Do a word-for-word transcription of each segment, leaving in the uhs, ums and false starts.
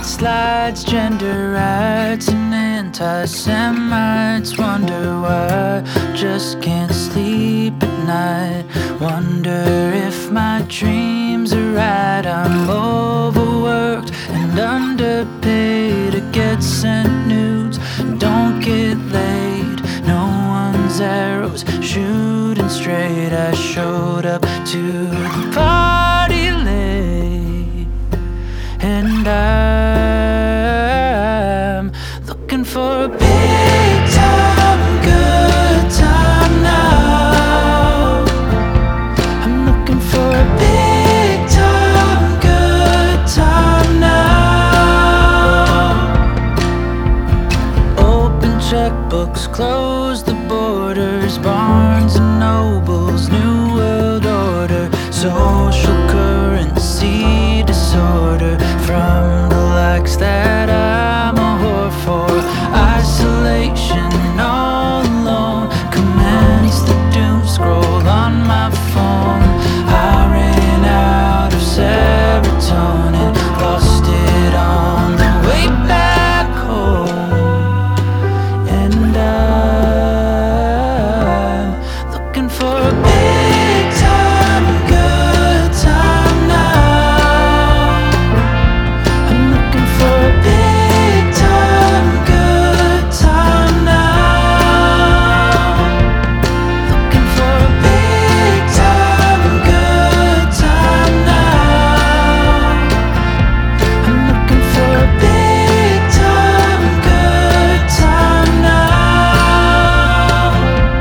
backslides, gender rights, and anti-Semites. Wonder why, just can't sleep at night. Wonder if my dreams are right. I'm overworked and underpaid. I get sent nudes, don't get laid. No one's arrows shooting straight. I showed up to the party late, and I'm looking for a big time, good time now. I'm looking for a big time, good time now. Open checkbooks, close the borders, Barnes and Nobles, New World Order, social currency disorder from the likes that I'm a whore for. Isolation, all alone, commence the doom scroll on my phone. I ran out of serotonin, lost it on the way back home, and I'm looking for a big time, good time now. I'm looking for a big time, good time now. Looking for a big time, good time now. I'm looking for a big time, good time now.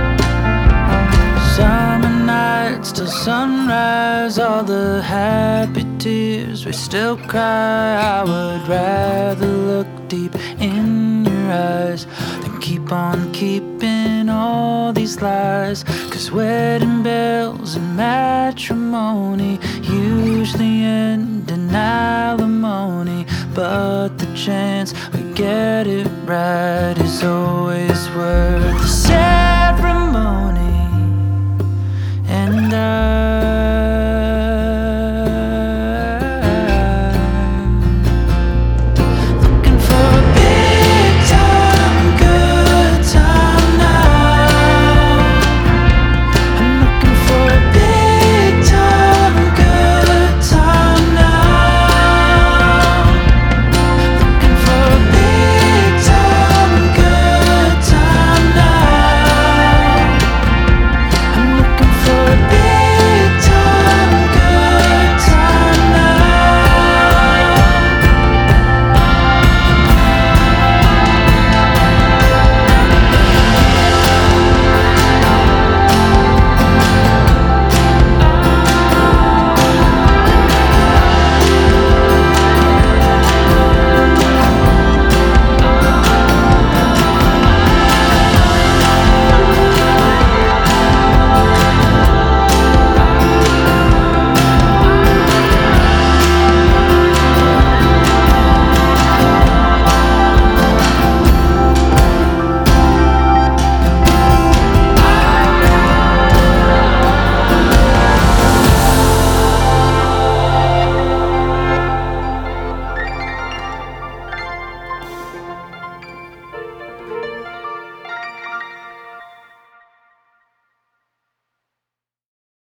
Summer nights till sunrise, all the happy tears we still cry. I would rather look deep in your eyes than keep on keeping all these lies. Cause wedding bells and matrimony usually end in alimony, but the chance we get it right is always worth the ceremony.